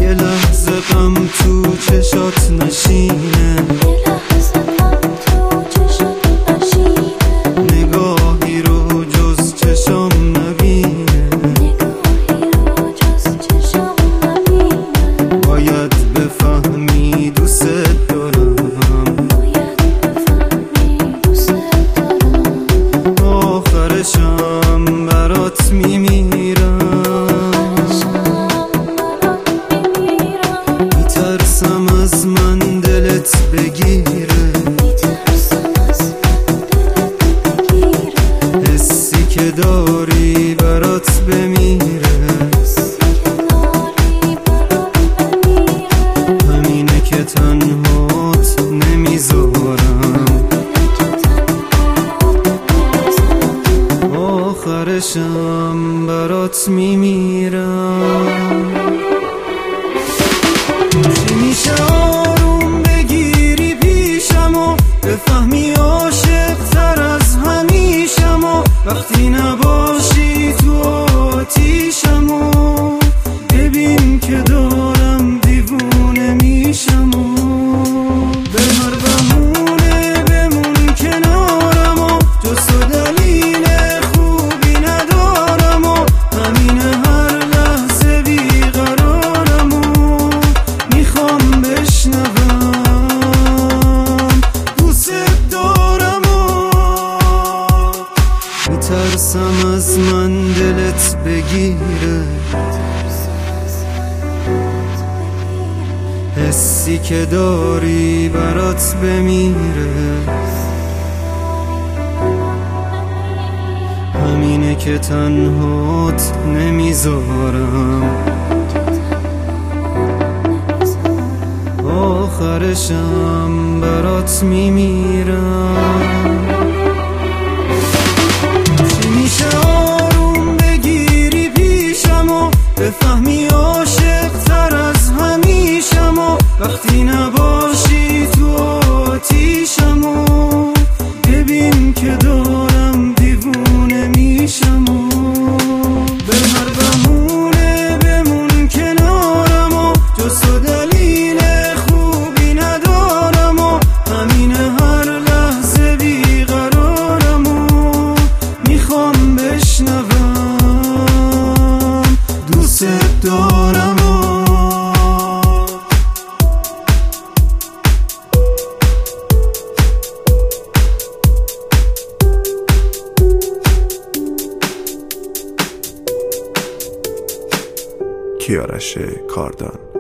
یه لحظه غم تو چشات نشینه، نگاهی رو جز چشام نبینه، باید بفهمی دوست دارم، آخرشم برات میمیرم، میترسم از من دلت بگیره، حسی که داری برات بمیره، همینه که تنهات نمیذارم، آخرشم برات میمیرم. چی میشه آروم بگیری پیشم و بفهمی عاشق تر از همیشم و وقتی نباشی تو آتیشم و ببین که دارم دیوونه میشم و به هر بهونه بمون کنارم و جز تو دلیل خوبی ندارم و همین هر لحظه بیقرارم و میخوام بشنوم دوست دارم و میترسم از من دلت بگیره، حسی که داری برات بمیره، همینه که تنهات نمیذارم، آخرشم برات میمیرم. چی میشه آروم بگیری پیشم و بفهمی عاشق تر از همیشم و وقتی نباشی تو آتیشم و ببین که دارم دیوونه میشم و به هر بهونه بمون کنارم و جز تو دلیل خوبی ندارم و همین هر لحظه بیقرارم و میخوام بشنوم دوست دارم و کیارش کاردان.